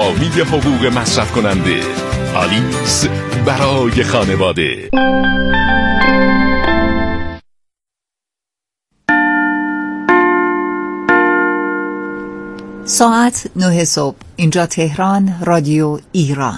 حامی حقوق مصرف کننده. آلیس برای خانواده. ساعت 9 صبح. اینجا تهران، رادیو ایران.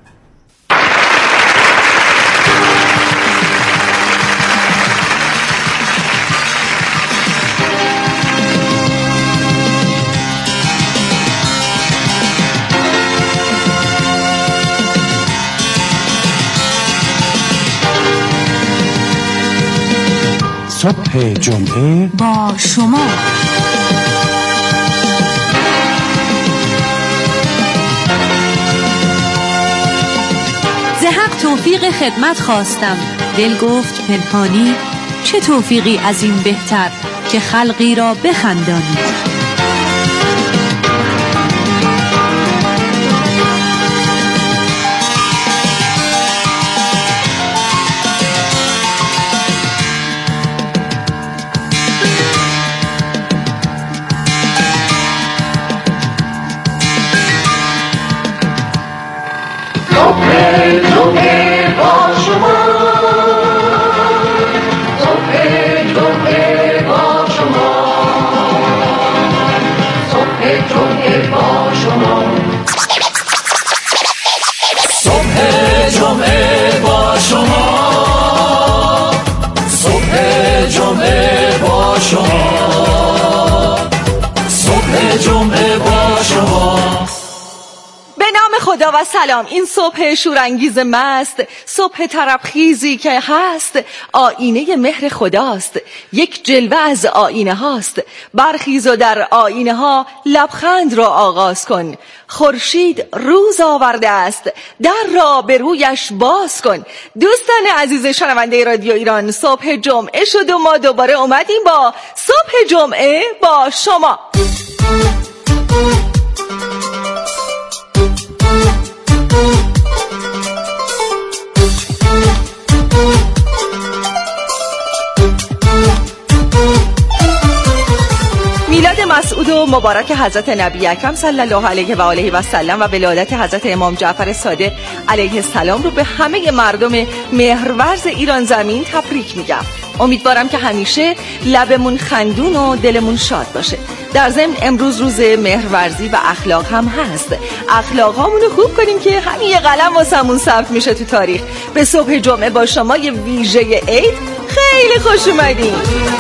صبح جمعه با شما. زحق توفیق خدمت خواستم، دل گفت پنهانی، چه توفیقی از این بهتر که خلقی را بخندانی. خدا و سلام. این صبح شورانگیز مست، صبح طربخیزی که هست، آینه مهر خداست، یک جلوه از آینه هاست. برخیز و در آینه ها لبخند را آغاز کن. خورشید روز آورده است، در را به رویش باز کن. دوستان عزیز شنونده رادیو ایران، صبح جمعه شد و ما دوباره اومدیم با صبح جمعه با شما. میلاد مسعود و مبارک حضرت نبی اکرم صلی الله علیه و آله و سلم و ولادت حضرت امام جعفر صادق علیه السلام رو به همه مردم مهرورز ایران زمین تبریک میگم. امیدوارم که همیشه لبمون خندون و دلمون شاد باشه. در ضمن امروز روز مهرورزی و اخلاق هم هست. اخلاق هامونو خوب کنیم که همین یه قلم واسمون ثبت میشه تو تاریخ. به صبح جمعه با شما یه ویژه عید خیلی خوش اومدین.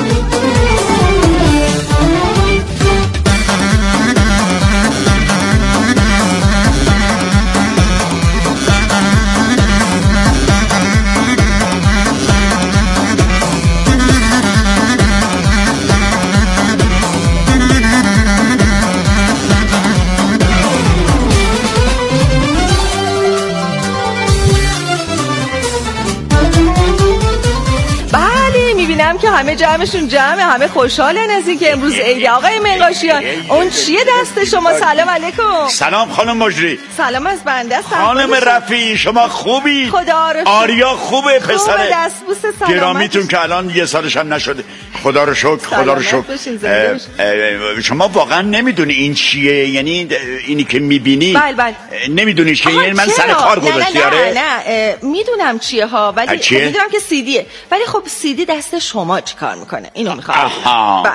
که همه جمعشون جمعه، همه خوشحالن از این که امروز عید. آقای منقاشیان اون چیه دست شما؟ سلام علیکم. سلام خانم مجری. سلام از بنده. خانم رفیع شما خوبی؟ خدا رو شکر. آریا خوبه پسره؟ دستبوس سلامت. گرامیتون که الان یه سالش هم نشده. خدا رو شکر. خدا رو شکر. شما واقعا نمیدونی این چیه؟ یعنی اینی که میبینی بله نمیدونیش که یعنی من سر کار گذاشتی؟ نه میدونم چیه ها، ولی میدونم که سیدیه، ولی خب سیدی دست شما چی کار میکنه؟ اینو میخوام.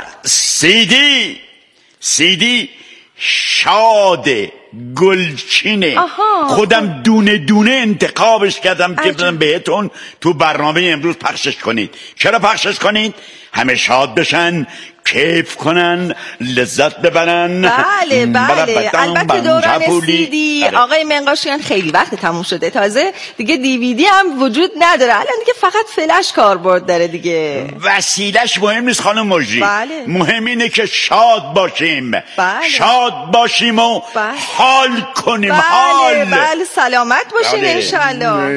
سیدی شاده گلچینه. خودم دونه دونه انتخابش کردم که بدم بهتون تو برنامه امروز پخشش کنید. چرا پخشش کنید؟ همه شاد بشن، کیف کنن، لذت ببرن. بله البته دوران سیدی آقای منقاشیان خیلی وقت تموم شده، تازه دیگه دیویدی هم وجود نداره، الان دیگه فقط فلش کاربرد داره دیگه. وسیلش مهم نیست خانم مجری. مهم اینه که شاد باشیم. شاد باشیم و حال کنیم. بله سلامت باشین انشالله.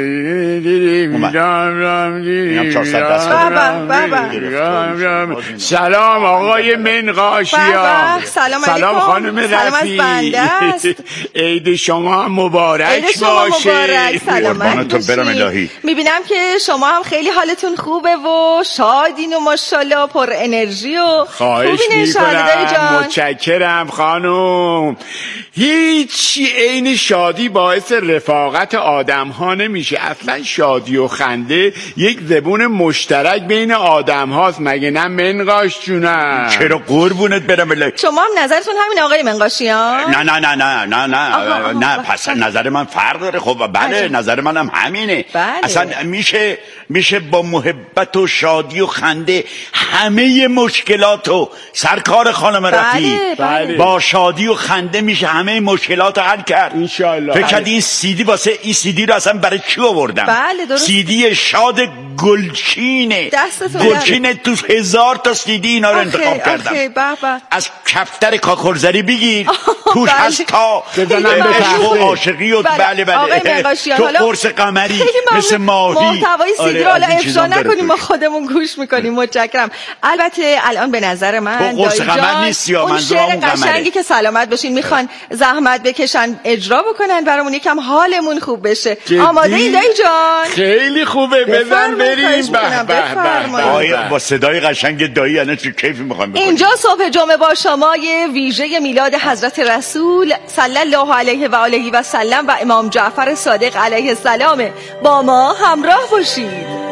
سلام آقای منقاشیان. سلام خانم رفیع. عید شما هم مبارک باشه. قربانتون برم الهی. میبینم که شما هم خیلی حالتون خوبه و شادین و ماشاءالله پر انرژی و خواهش میکنم. متشکرم خانم. هیچ هیچی عین شادی باعث رفاقت آدم ها نمیشه. اصلا شادی و خنده یک زبون مشترک بین آدم هاست، مگه نه منقاش جونم؟ چرا قربونت برم. شما هم نظرتون همین آقای منقاشیان؟ نه نه نه نه نه نه نه پس نظر من فرق داره. خب بله نظر منم همینه. اصلا میشه با محبت و شادی و خنده همه مشکلاتو سرکار خانم رفیع با شادی و خنده میشه همه مشکلاتو حل کرد انشالله. فکر کرد این سیدی رو اصلا برای چی آوردم؟ بله درست. سیدی شاد گلچینه. گلچینه تو 1000 تا سیدی اینا رو انتخاب کردم. از کفتر کاکرزری بگیر توش هست تا عشق و عاشقی و بله تو قرص قمری مثل ماهی. محتوای سیدی رو حالا افشا نکنیم، ما خودمون گوش میکنیم. متشکرم. البته الان به نظر من قرص قمر نیست یا اون شعر قشنگی که سلامت باشین میخوان زحمت بکشن اجرا بکنن برامون یکم حالمون خوب بشه. آماده این دایی جان؟ خیلی خوبه، بزن بریم. با صدای قشنگ دایی الان چه کیفی میخوام بکنیم. اینجا صبح جمعه با شما یه ویژه میلاد حضرت رسول صلی الله علیه و آله و سلم و امام جعفر صادق علیه السلام. با ما همراه باشید.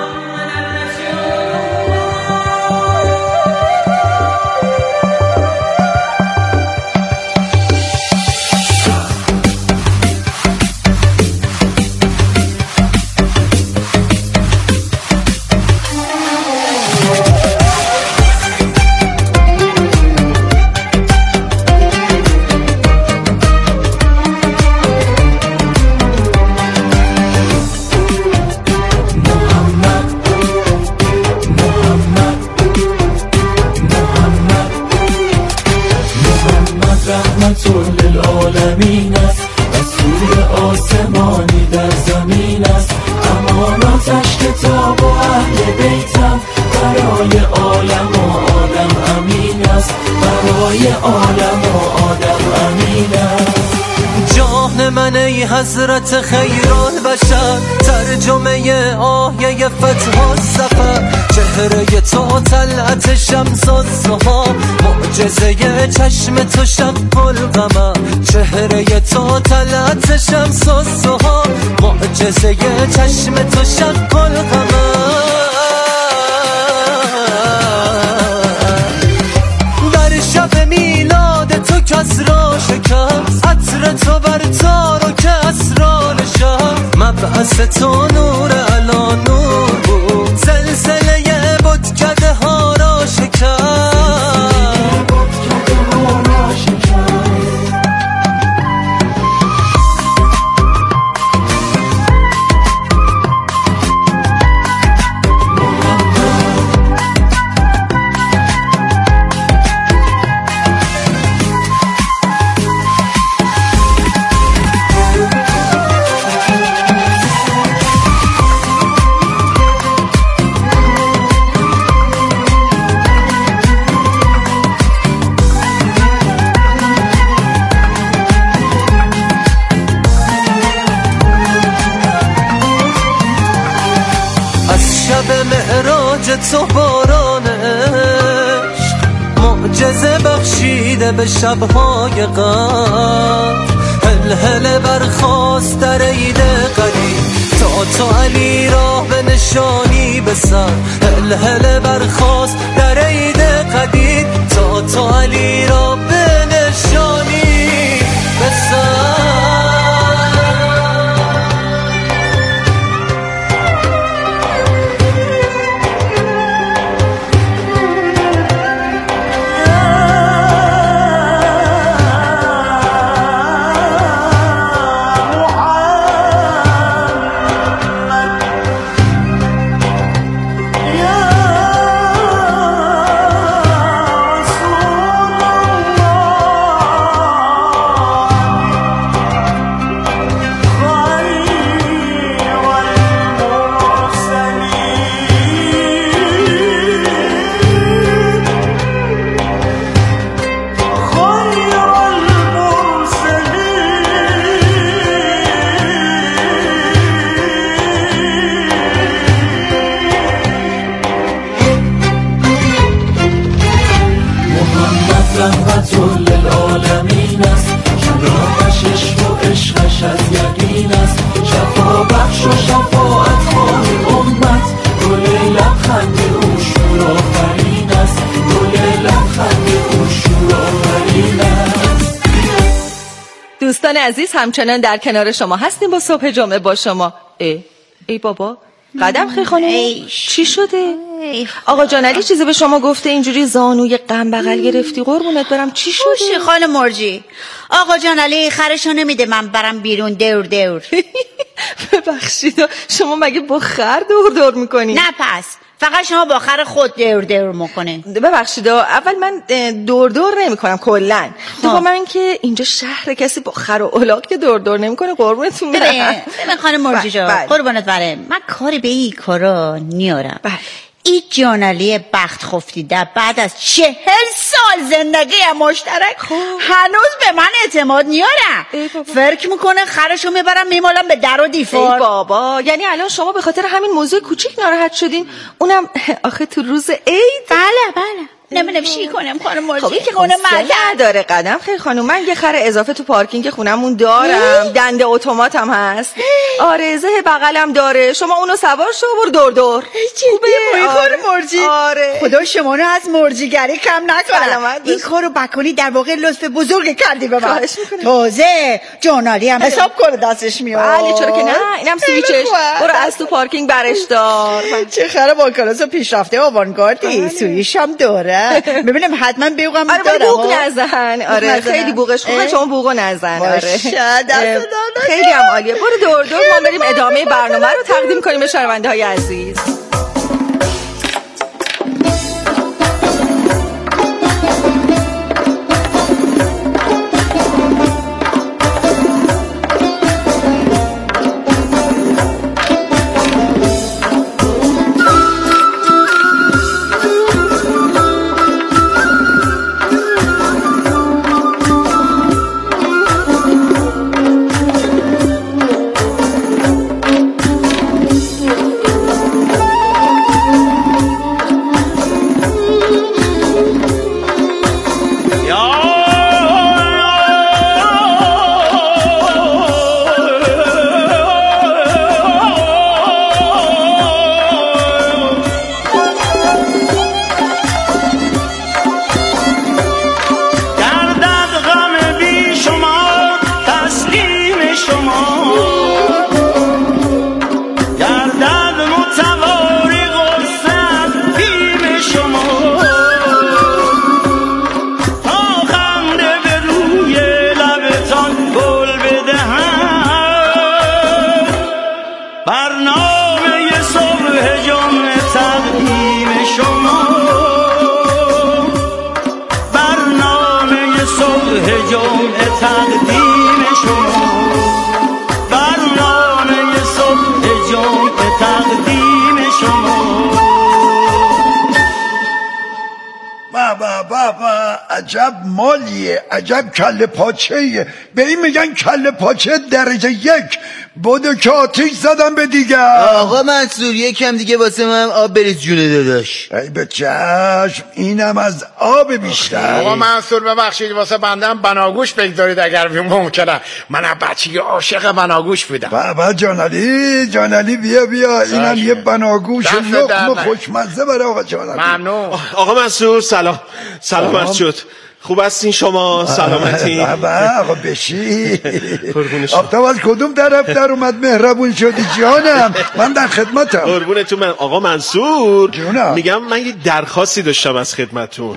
للعالمین است، رسول آسمانی در زمین است. اماناتش کتاب و اهل بیتم، برای عالم و آدم امین است، برای عالم و آدم امین است. جان من ای حضرت خیرالبشر، ترجمه آیه فتح الظفر. چهره تو طلعت شمس الضحی، معجزه چشم تو شق القمر. چهره تو طلعت شمس الضحی، معجزه چشم تو شق القمر. در شب میلاد تو کسری شکست، عطر تو بر تار و کسرا نشست. مبعث تو نور علا نور بود، زلزله بتکده ها را شکست. تو باران عشق معجزه بخشیده به شبهای غم. هل برخاست در عید قدیم، تا علی را به نشانی به سر. هل برخاست در عید قدیم، تا علی را به نشانی به سر. دوستان عزیز همچنان در کنار شما هستیم با صبح جمعه با شما. ای بابا قدم خیلی خانم چی شده؟ آقا جان علی چیزی به شما گفته اینجوری زانوی غم بغل گرفتی؟ قربونت برم چی شده؟ خوشی خانم مرجی، آقا جان علی خرشو نمیده من برم بیرون دور ببخشید شما مگه با خر دور میکنی؟ نه پس فقط شما با خر خود دور میکنه. ببخشید اول من دور نمیکنم کلا. دوم من که اینجا شهر کسی با خر و الاغ که دور نمیکنه قربونتون برم. ببین خانم مرجی جان قربونت برم، من کاری به این کارا نیارم. این جانالی بخت خفتیده بعد از 40 سال زندگی مشترک هنوز به من اعتماد نیارم. فکر میکنه خرشو میبرم میمالم به در و دیوار. ای بابا یعنی الان شما به خاطر همین موضوع کوچیک ناراحت شدین؟ اونم آخه تو روز عید؟ بله نمیدونم چی کنم خانم مرجی. خب این که خونه نداره قدم خیلی خانم. من یه خر اضافه تو پارکینگ خونمون دارم، دنده اتومات هم هست، آرزه بغلم داره، شما اونو سوار شو برو دور. خوبه خانم مرجی. خدا شما رو از مرجیگری کم نکنه. این کارو بکنی در واقع لطف بزرگ کردی به من. تازه جانالی هم حساب کنه دستش میاد. بله چرا که نه، اینم سویچش. برو از تو پارکینگ برش دار. چه خر با کلاس پیشرفته آوانگاردی، سویش هم داره. ببینم حتما بوقم داره. آره بوق نزن. آره خیلی بوقش خوبه، شما بوقو نزن. آره خیلی هم عالیه. برو دور ما بریم ادامه برنامه رو تقدیم کنیم به شنونده های عزیز. عجب مالیه، عجب کله پاچهیه. به این میگن کله پاچه درجه 1. بودو که آتیش زدم به دیگه. آقا منصور یکم دیگه واسه من آب بریز جونه داداش. ای به چشم، اینم از آب بیشتر. آقا منصور ببخشید واسه بندم بناگوش بگذارید اگر ممکنه. من بچگی عاشق بناگوش بودم. بابا جانالی بیا اینم یه بناگوش لقمه خوشمزه برای آقا جانالی. ممنون. آقا منصور سلام شد. خوب هستین شما؟ سلامتی؟ آقا بشی. آفتاب از کدوم طرف در اومد مهربون شدی جانم؟ من در خدمتم. قربونتون. من آقا منصور جونم. میگم من یه درخواستی داشتم از خدمتون.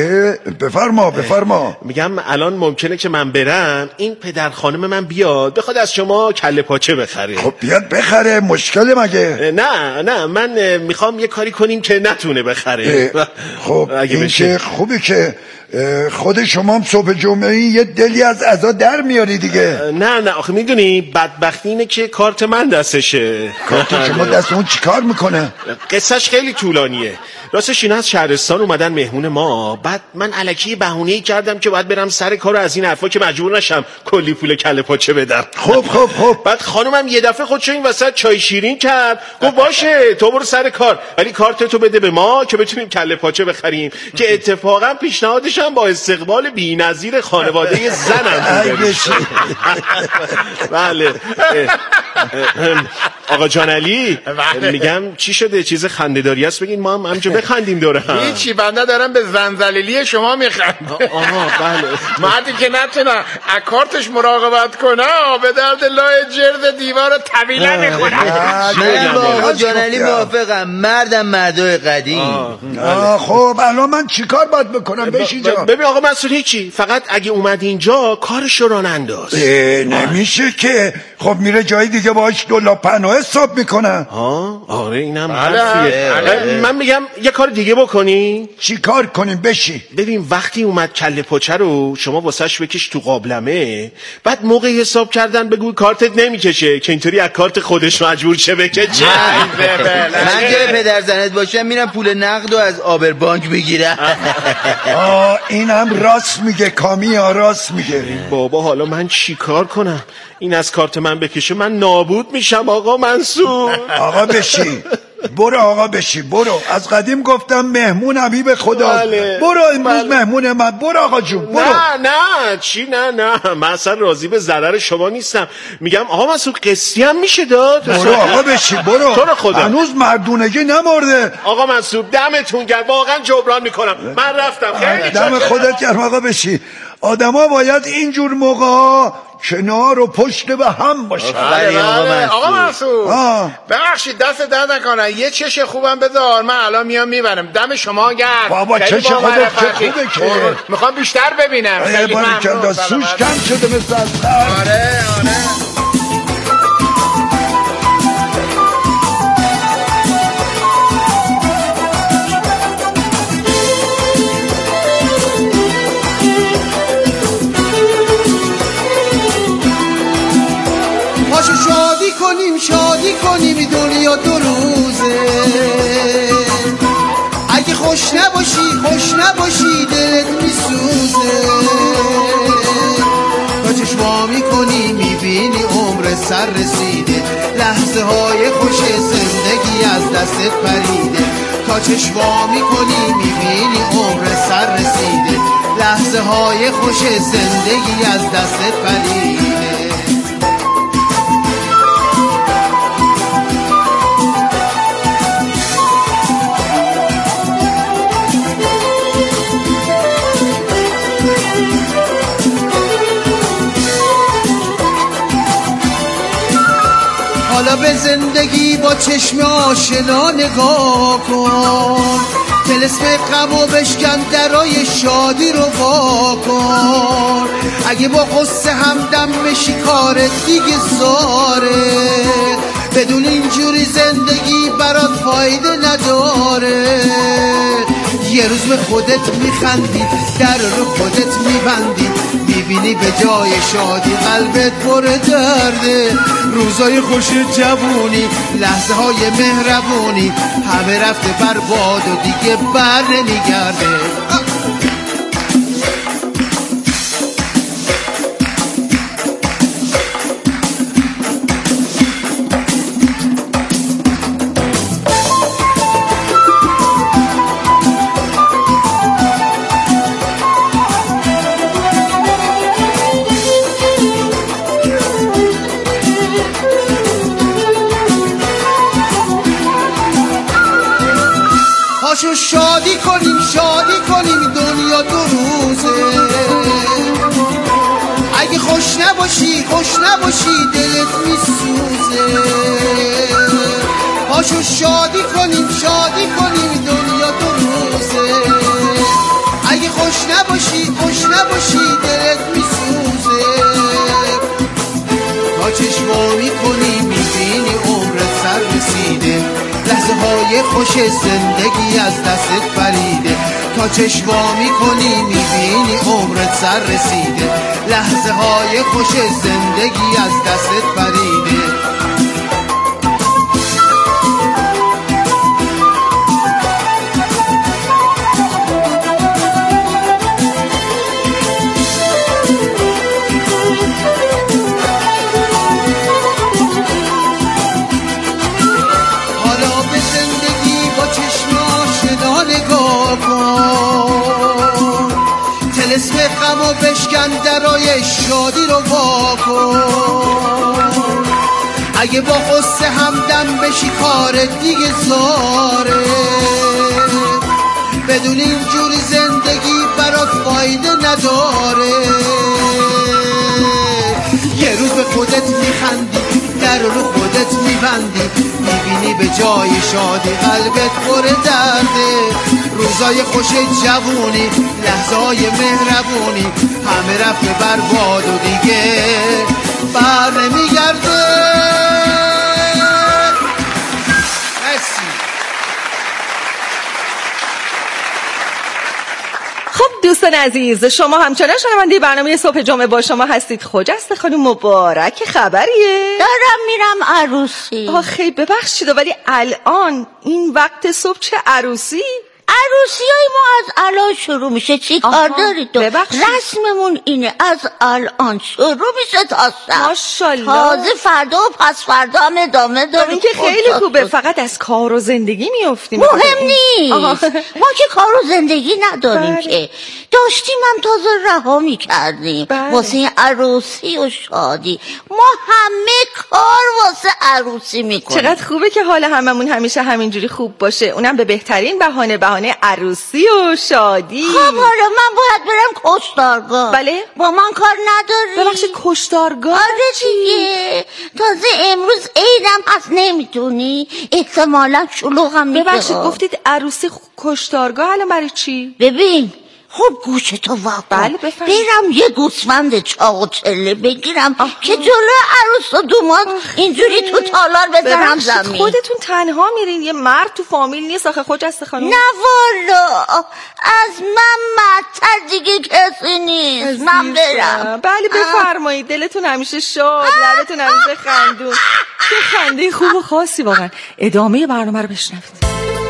بفرما. میگم الان ممکنه که من برم این پدر خانم من بیاد بخواد از شما کله پاچه بخره. خب بیاد بخره، مشکل مگه؟ نه من میخوام یه کاری کنیم که نتونه بخره. خب این که خوبه که خود شما هم صبح جمعه یه دلی از عزا در میاری دیگه. نه آخه میدونی بدبختی اینه که کارت من دستشه. کارت شما دست اون چی کار میکنه؟ قصهش خیلی طولانیه. راستش اینا از شهرستان اومدن مهمون ما، بعد من الکی بهونه‌ای کردم که باید برم سر کار از این حرفا که مجبور نشم کلی پول کله پاچه بدم. خب بعد خانومم یه دفعه خودشو این وسط چای شیرین کرد، گفت باشه تو برو سر کار ولی کارت تو بده به ما که بتونیم کله پاچه بخریم، که اتفاقا پیشنهادش هم با استقبال بی‌نظیر خانواده زنم بوده. بله آقا جان علی میگم چی شده؟ چیز خنده‌داری هست بگین ما هم همینجا بخندیم دوره هم. هیچی، بنده دارم به زنزلیلی شما میخندم. آها بله. مردی که نتونه اکارتش مراقبت کنه به درد لای جرد دیوار طویله میخوره. من با آقا جان علی موافقم، مردم مردای قدیم. خب الان من چیکار باید بکنم بشی جان؟ ببین آقا مسئول هیچی، فقط اگه اومد اینجا کارش رو ران انداز. نمیشه که، خب میره جای دیگه باهاش دلا پناه حساب میکنن. آره اینم حرفیه. من میگم یه کار دیگه بکنی. چی کار کنیم بشی؟ ببین وقتی اومد کله پاچه رو شما واسش بکش تو قابلمه، بعد موقع حساب کردن بگو کارتت نمیکشه که اینطوری از کارت خودش مجبور چه بکشه. من که پدر زنت باشم میرم پول نقد و از آبر بانک بگیرم. اینم راست میگه کامیا، راست میگه. بابا حالا من چی کار کنم؟ این از کارت من بکشه من نابود میشم آقا منصور. آقا بشی، برو آقا بشی، برو. از قدیم گفتم مهمون حبیب خدا. برو امروز مهمون من. برو آقا جون برو. نه چی نه من اصلا راضی به ضرر شما نیستم. میگم آقا مسعود قسطی هم میشه داد. برو آقا بشی برو. تو رو خدا هنوز مردونگی نمرده. آقا منصور دمتون گرم، واقعا جبران میکنم. من رفتم خیلی دم خودت گرم. آقا بشی. آدما باید اینجور موقع کنار و پشت به هم باشن. آقا منصور ببخشید دست درد نکنه، یه چش خوبم بذار، من الان میام میبرم. دم شما گرم. بابا چش خودت چه خوبه که میخوام بیشتر ببینم. خیلی ممنون. سوش کم شده مثل از آره شادی کنیم دنیا دو روزه. اگه خوش نباشی دلت میسوزه. تا چشما میکنی میبینی عمر سر رسیده. لحظه های خوش زندگی از دستت پریده. تا چشما میکنی میبینی عمر سر رسیده. لحظه های خوش زندگی از دستت پریده. حالا به زندگی با چشم آشنا نگاه کن. طلسم غم و بشکن درای شادی رو وا کن. اگه با غصه همدم بشی کارت دیگه زاره. بدون اینجوری زندگی برات فایده نداره. یه روز به خودت میخندی، در رو خودت میبندی، میبینی به جای شادی قلبت پر درده. روزای خوش جوونی، لحظه های مهربونی، همه رفته برباد و دیگه بر نمیگرده. شادی کنیم دنیا دو روزه. اگه خوش نباشی دلت میسوزه. پاشو شادی کنیم دنیا دو روزه. اگه خوش نباشی دلت میسوزه. تا چشما میکنی میبینی عمر سر رسیده. لحظه های خوش زندگی از دستت پریده. تا چشما میکنی میبینی عمرت سر رسیده. لحظه های خوش زندگی از دستت پریده. طلسم غم و بشکن درای شادی رو وا کن. اگه با قصه همدم بشی کار دیگه زاره. بدون اینجوری زندگی برات فایده نداره. یه روز به خودت میخندی، در رو خودت میبندی، میبینی به جای شادی قلبت پر درده. روزای خوش جوونی، لحظای مهربونی، همه رفته برباد و دیگه بر نمیگرده. دوستان عزیز، شما همچنان شنونده برنامه صبح جمعه با شما هستید. خجسته خانم مبارک، خبریه؟ دارم میرم عروسی. آخی ببخشید ولی الان این وقت صبح چه عروسی؟ عروسی های ما از الان شروع میشه. چی کار داری تو؟ رسممون اینه از الان شروع میشه تا سر. ماشالله. تازه فردا و پس فردا هم ادامه داره. این که خیلی خوبه. فقط از کار و زندگی میافتیم. مهم نیست. ما که کار و زندگی نداریم که. داشتیم هم تازه رها میکردیم واسه عروسی و شادی. ما همه کار واسه عروسی میکنیم. چقدر خوبه که حال هممون همیشه همینجوری خوب باشه، اونم به بهترین بهانه عروسی و شادی. خب حالا من باید برم کشتارگاه. بله؟ با من کار نداری؟ ببخشید کشتارگاه؟ آره دیگه، تازه امروز عیدم هست نمیتونی؟ احتمالا شلوغم میشه. ببخشید گفتید عروسی کشتارگاه، الان برای چی؟ ببین خب گوشتو واکن. بله بفرم. برم یه گوسفند چاق و چله بگیرم که جلو عروس و دوماد اینجوری تو تالار بذارم زمین. خودتون تنها میرین؟ یه مرد تو فامیل نیست آخه خجسته خانم؟ نه والا، از من مدتر دیگه کسی نیست. من برم. بله بفرمایید. دلتون همیشه شاد، لبتون همیشه خندون. چه خنده خوب و خاصی واقعا. ادامه برنامه رو بشنوید.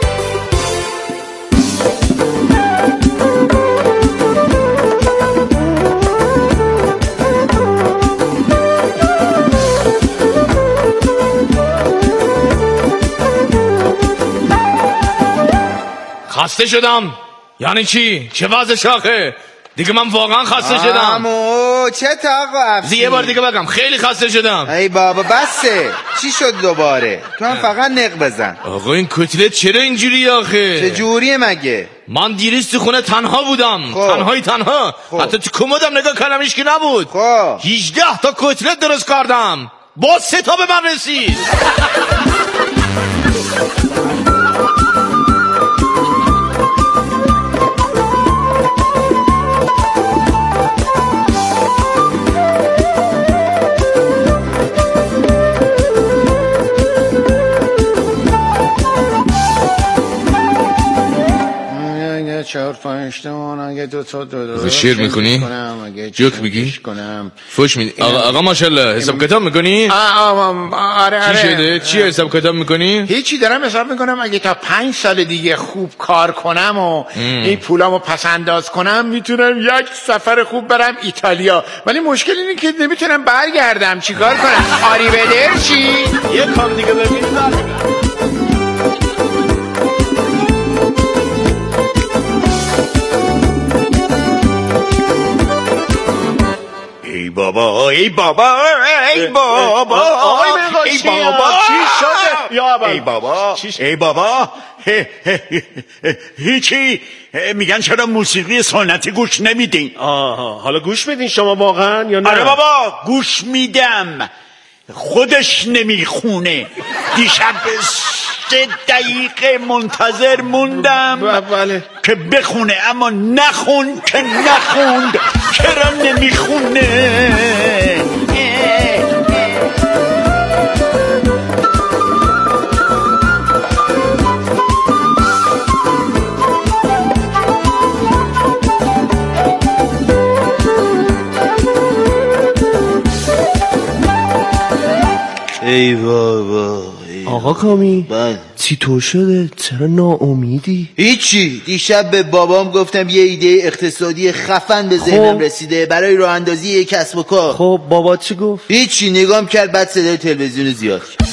خسته شدم. یعنی چی؟ چه وضع شاخه؟ دیگه من واقعا خسته شدم. امو چه توقف؟ یه بار دیگه بگم خیلی خسته شدم. ای بابا بسه. چی شد دوباره؟ تو هم فقط نق بزن. آقا این کتلت چرا اینجوری آخه؟ چه جوریه مگه؟ من دیروز تو خونه تنها بودم. تنها. حتی تو کمدم نگاه کردم هیچکی نبود. 18 تا کتلت درست کردم. باز 3 تا به من رسید. شعر میکنی؟ جوک میگی؟ فوش میدی؟ آقا ماشالله حساب کتاب میکنی؟ آره چی شده؟ چی حساب کتاب میکنی؟ هیچی، دارم حساب میکنم اگه تا 5 سال دیگه خوب کار کنم و این پولامو پس انداز کنم میتونم یک سفر خوب برم ایتالیا. ولی مشکل اینه که نمیتونم برگردم. چیکار کنم؟ آری بدر چی؟ یه کار دیگه ببینید. ای بابا ای بابا ای بابا ای بابا چی شده؟ ای بابا هیچی. میگن چرا موسیقی سنتی گوش نمیدین؟ حالا گوش میدین شما واقعا یا نه؟ آره بابا گوش میدم. خودش نمیخونه. دیشب 3 دقیقه منتظر موندم که بخونه، اما نخوند که نخوند. چرا نمیخونه؟ ای بابا. آقا کامی چی تو شده؟ چرا ناامیدی؟ هیچی، دیشب به بابام گفتم یه ایده اقتصادی خفن به ذهنم رسیده برای راه اندازی یک کسب و کار. خب بابا چی گفت؟ هیچی، نگام کرد بعد صدای تلویزیون زیاد کرد.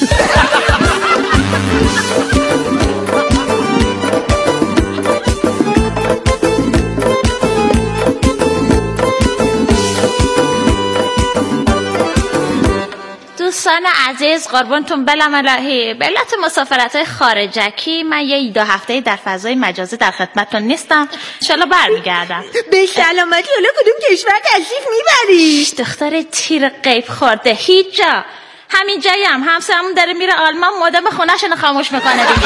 دوستان عزیز، قربونتون بلم الهی. به علت مسافرت‌های خارجکی من یه 2 هفته در فضای مجازی در خدمتتون نیستم. انشالله برمیگردم. به سلامتی. حالا کدوم کشور تشریف میبری؟ دختر تیر غیب خورده هیچ جا. همین جایی همسرمون داره میره آلمان، مودم خونه‌شون خاموش میکنه دیگه.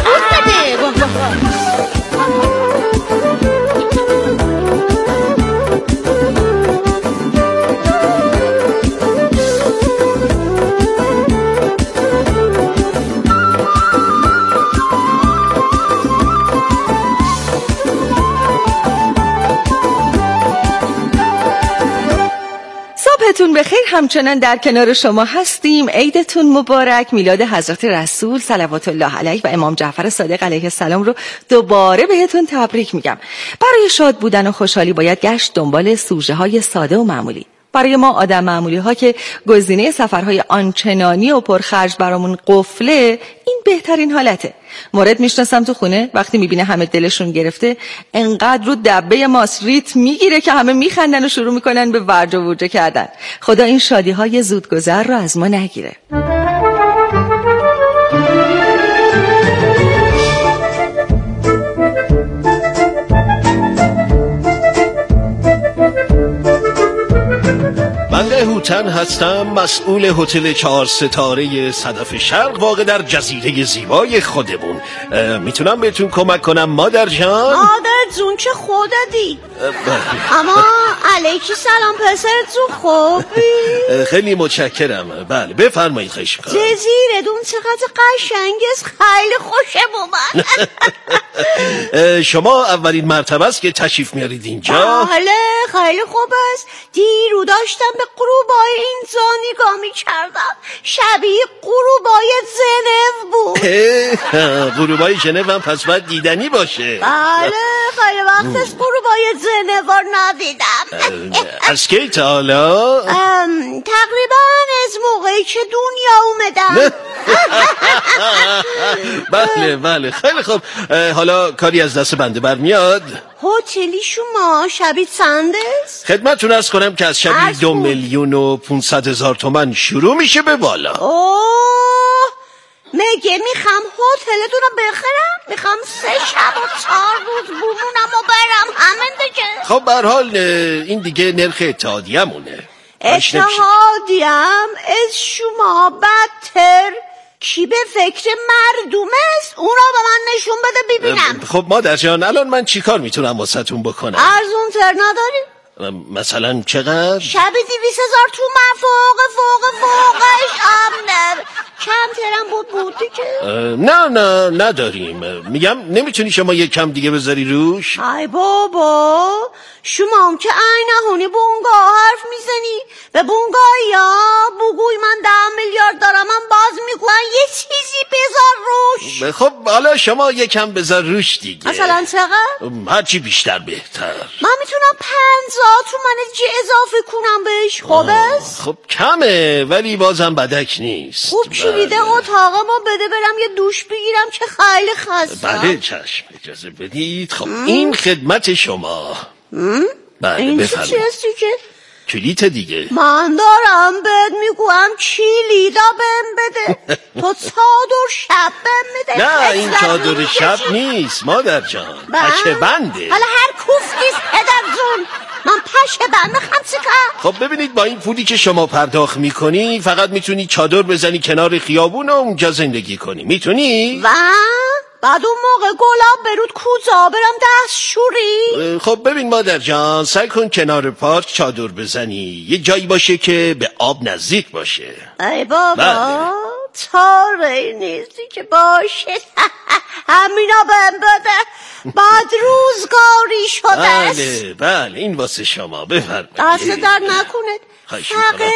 صبحتون بخیر. همچنان در کنار شما هستیم. عیدتون مبارک. میلاد حضرت رسول صلوات الله علیه و امام جعفر صادق علیه السلام رو دوباره بهتون تبریک میگم. برای شاد بودن و خوشحالی باید گشت دنبال سوژه های ساده و معمولی. برای ما آدم معمولی ها که گزینه سفرهای آنچنانی و پرخرج برامون قفله، این بهترین حالته. مورد میشناسم تو خونه وقتی میبینه همه دلشون گرفته، انقدر رو دبه ماست ریت میگیره که همه میخندن و شروع میکنن به ورج و ورجه کردن. خدا این شادی های زودگذر رو از ما نگیره. بنده هوتن هستم، مسئول هتل 4 ستاره صدف شرق واقع در جزیره زیبای خودمون. میتونم بهتون کمک کنم مادر جان؟ مادر جون چه خودتی؟ اما علیکی سلام پسرتون خوبی؟ خیلی متشکرم. بله بفرمایید. خواهش می‌کنم. جزیره دون چقدر قشنگه، خیلی خوشه بابا. شما اولین مرتبه است که تشریف میارید اینجا؟ بله خیلی خوب است. دیرو داشتم به غروبای اینجا نگاه می‌کردم، شبیه غروبای ژنو بود. غروبای ژنو هم پس باید دیدنی باشه. بله خیلی وقت از غروبای ژنو ندیدم. از کی تا حالا؟ تقریبا از موقعی که دنیا اومدم. بله خیلی خوب. حالا کاری از دست بنده برمیاد؟ هتلی شما شبیه چند است؟ خدمتتون عرض کنم که از شبیه 2,500,000 تومان شروع میشه به بالا. اوه مگه میخوام هتلتون رو بخرم؟ میخوام 3 شب و 4 روز بمونم و برم همین دیگه. خب به هر حال این دیگه نرخ اتحادیه‌مونه. اتحادیم از شما بدتر. کی به فکر مردم است؟ اون رو به من نشون بده ببینم. خب مادر جان الان من چیکار میتونم واسهتون بکنم؟ ارزون تر نداری؟ مثلا چقدر؟ شبی 200,000 تومان فوقش هم کمترم بود دیگه. نه نداریم. میگم نمیتونی شما یک کم دیگه بذاری روش؟ ای بابا شما هم که عینهونی بونگاه حرف میزنی. به بونگاه یا بگوی من 10 میلیارد دارم، من باز میگویم یه چیزی بذار روش. خب حالا شما یک کم بذار روش دیگه. مثلا چقدر؟ هرچی بیشتر بهتر. من میتونم 50 تومن اضافه کنم بهش. خوب است؟ خب کمه ولی بازم بدک نیست. خوب کلیده اتاقمو بده برم یه دوش بگیرم که خیلی خستم. بله چشم اجازه بدید. خب این خدمت شما. بله این بفرمایید. چی هستی که؟ کلیت دیگه. من دارم بهت میگویم کلیدا بهم بده. تو چادر شب بهم بده. نه این چادر شب نیست مادر جان، پشه بنده. حالا هر کوفتیست پدر جون، من پشه بند میخوام چیکار؟ خب ببینید با این پولی که شما پرداخت میکنی فقط میتونی چادر بزنی کنار خیابون و اونجا زندگی کنی. میتونی؟ بعد اون موقع گلاب برود کجا برم دستشوری؟ خب ببین مادر جان سعی کن کنار پارک چادر بزنی، یه جایی باشه که به آب نزدیک باشه. ای بابا چاره نیستی که باشه. همینا بهم بده. بعد روزگاری شده است. بله این واسه شما. بفرمایید. دست در نکنه. فقط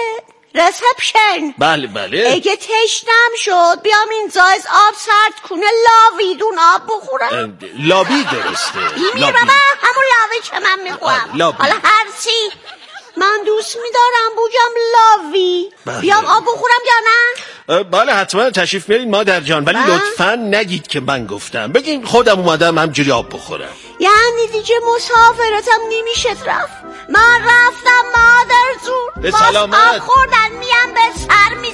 رسپشن. بله اگه تشنم شد بیام اینجا از آب سرد کنه لاویدون آب بخورم. لابی درسته. این بابا همون لاوی که من میخورم. حالا هرچی من دوست میدارم بگم لاوی. بیام آب بخورم یا نه؟ بله حتما تشریف میارین مادر جان، ولی لطفا نگید که من گفتم. بگین خودم اومدم همجوری آب بخورم. یعنی دیگه مسافرتم نمیشه رفت. من رفتم مادر جون. به سلامت. آب خوردن میم به سر